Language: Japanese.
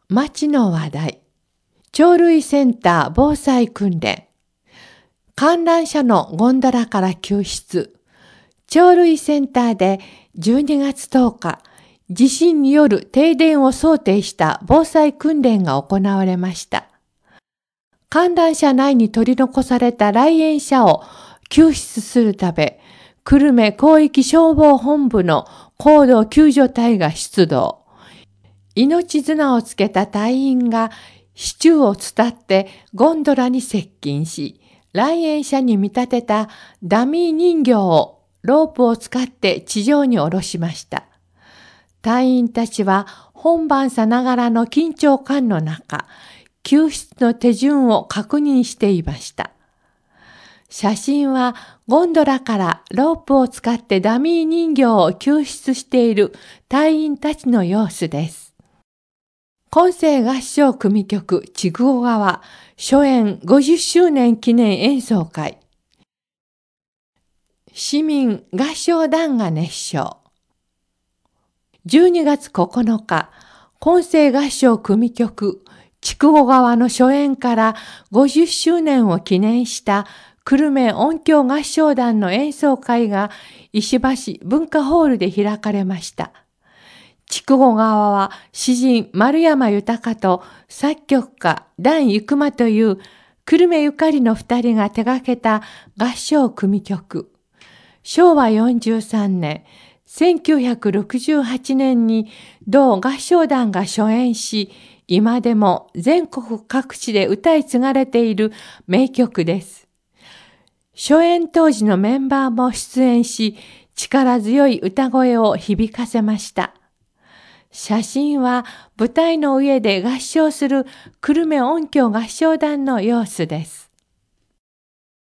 町の話題。鳥類センター防災訓練。観覧車のゴンドラから救出。鳥類センターで12月10日、地震による停電を想定した防災訓練が行われました。観覧車内に取り残された来園者を救出するため、久留米広域消防本部の合同救助隊が出動。命綱をつけた隊員が支柱を伝ってゴンドラに接近し、来園者に見立てたダミー人形をロープを使って地上に下ろしました。隊員たちは本番さながらの緊張感の中、救出の手順を確認していました。写真はゴンドラからロープを使ってダミー人形を救出している隊員たちの様子です。混声合唱組曲筑後川初演50周年記念演奏会。市民合唱団が熱唱。12月9日、混声合唱組曲筑後川の初演から50周年を記念した久留米音響合唱団の演奏会が石橋文化ホールで開かれました。筑後川は詩人丸山豊と作曲家段生馬という久留米ゆかりの2人が手掛けた合唱組曲。昭和43年、1968年に同合唱団が初演し、今でも全国各地で歌い継がれている名曲です。初演当時のメンバーも出演し、力強い歌声を響かせました。写真は舞台の上で合唱する久留米音響合唱団の様子です。